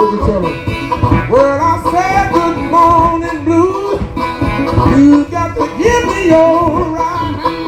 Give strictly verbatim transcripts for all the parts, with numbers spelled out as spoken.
What you tell him? Well, I said good morning blues. You got to give me your right.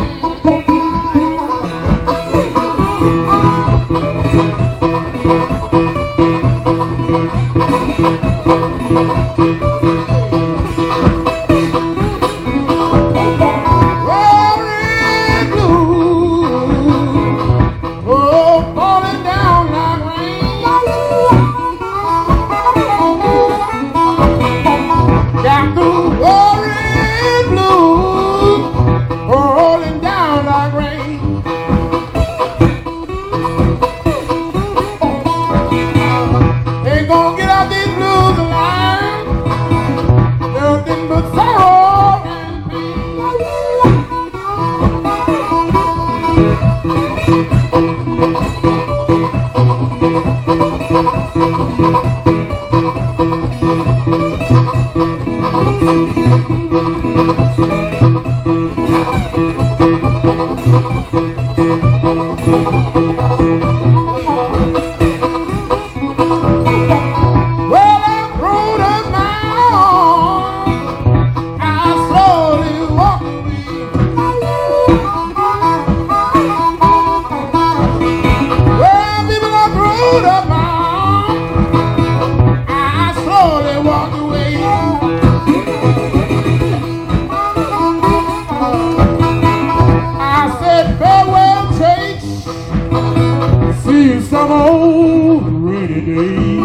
Some old rainy day.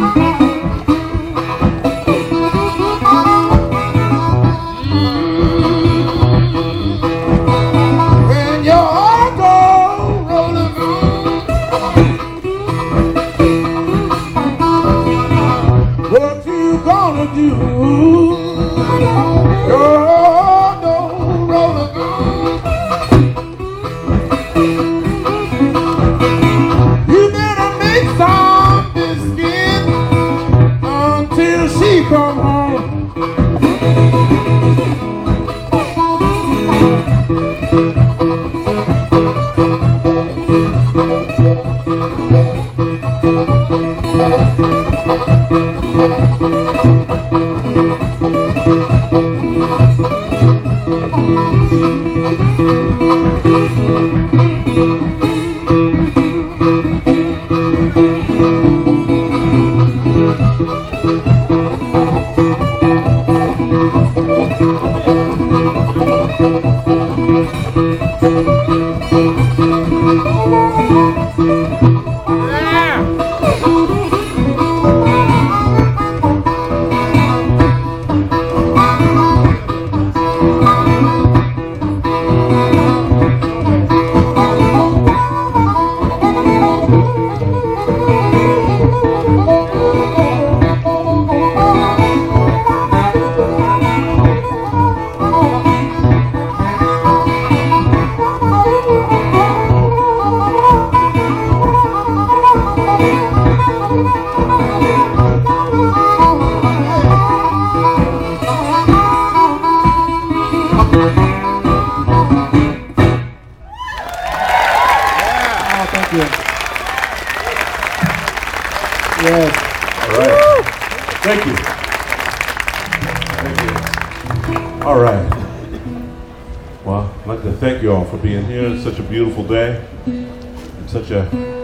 When your auto rolling on, what you gonna do? Your auto rolling on. Some biscuit until she come home. Yes. All right. Thank you. Thank you. All right. Well, I'd like to thank you all for being here. It's such a beautiful day and such a